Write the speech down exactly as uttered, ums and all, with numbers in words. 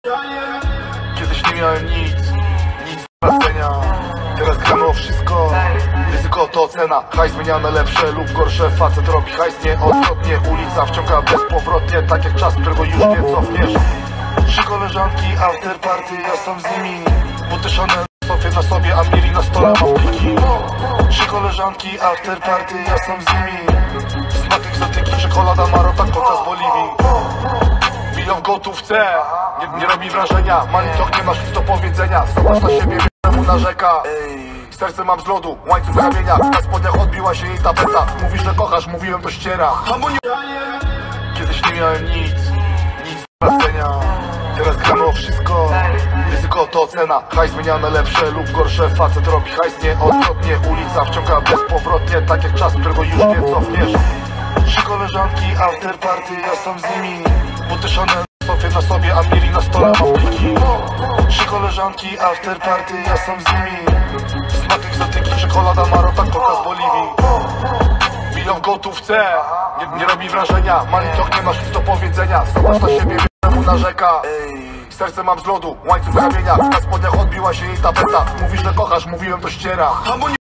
Kiedyś nie miałem nic, nic do stracenia. Teraz gramy o wszystko. Ryzyko to cena. Hajs zmienia na lepsze lub gorsze. Facet robi hajs nieodwrotnie. Ulica wciąga bezpowrotnie. Tak jak czas, którego już nie cofniesz. Trzy koleżanki, after party, ja sam z nimi. Buty Chanel, Sofie na sobie, a Miri na stole mam pliki. Trzy koleżanki, after party, ja sam z nimi. Smak egzotyki, czekolada, Marota, kota z Boliwii. Milion w gotówce, nie, nie robi wrażenia. Manicioch, nie masz nic do powiedzenia. Zobacz na siebie, mu narzeka. Serce mam z lodu, łańcuch kamienia. Na spodniach odbiła się jej tapeta. Mówisz, że kochasz, mówiłem, to ściera. Kiedyś nie miałem nic, nic do stracenia. Teraz gramy o wszystko. Ryzyko to cena. Hajs zmienia na lepsze lub gorsze. Facet robi hajs nieodwrotnie. Ulica wciąga bezpowrotnie. Tak jak czas, którego już nie cofniesz. Trzy koleżanki, after party, ja sam z nimi. Buty Chanel, Sofie na sobie, a Miri na stole mam pliki. Trzy koleżanki, after party, ja sam z nimi. Smak egzotyki, czekolada, Marota, kota z Boliwii. Milion w gotówce, nie, nie robi wrażenia. Manicioch, nie masz nic do powiedzenia. Zobacz na siebie, mu narzeka. Serce mam z lodu, łańcuch kamienia. Na spodniach odbiła się jej tapeta. Mówisz, że kochasz, mówiłem, to ściera.